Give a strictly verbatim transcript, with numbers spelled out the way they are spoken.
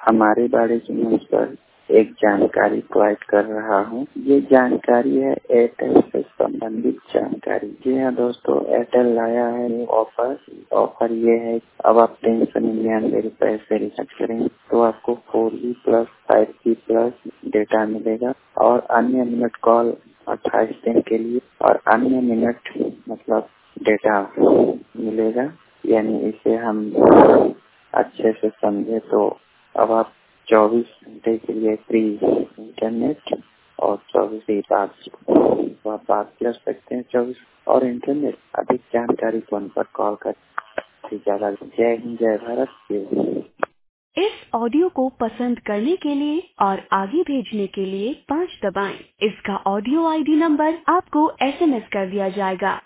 हमारे बारे की मंच पर एक जानकारी प्रोवाइड कर रहा हूँ। ये जानकारी है एयरटेल से संबंधित जानकारी। जी हाँ दोस्तों, एयरटेल लाया है ये ऑफर। ऑफर ये है, अब आप तीन सौ निन्यानवे रुपए से रिचार्ज करेंगे तो आपको four G plus five G plus data मिलेगा और अन्य मिनट कॉल अट्ठाईस दिन के लिए और अन्य मिनट मतलब डेटा मिलेगा। यानी इसे हम अच्छे से समझे तो अब आप चौबीस घंटे के लिए फ्री इंटरनेट और चौबीस ही बात तो आप बात कर सकते हैं चौबीस और इंटरनेट। अधिक जानकारी फोन पर कॉल कर ज्यादा। जय हिंद, जय भारत। इस ऑडियो को पसंद करने के लिए और आगे भेजने के लिए पाँच दबाएं। इसका ऑडियो आईडी नंबर आपको एसएमएस कर दिया जाएगा।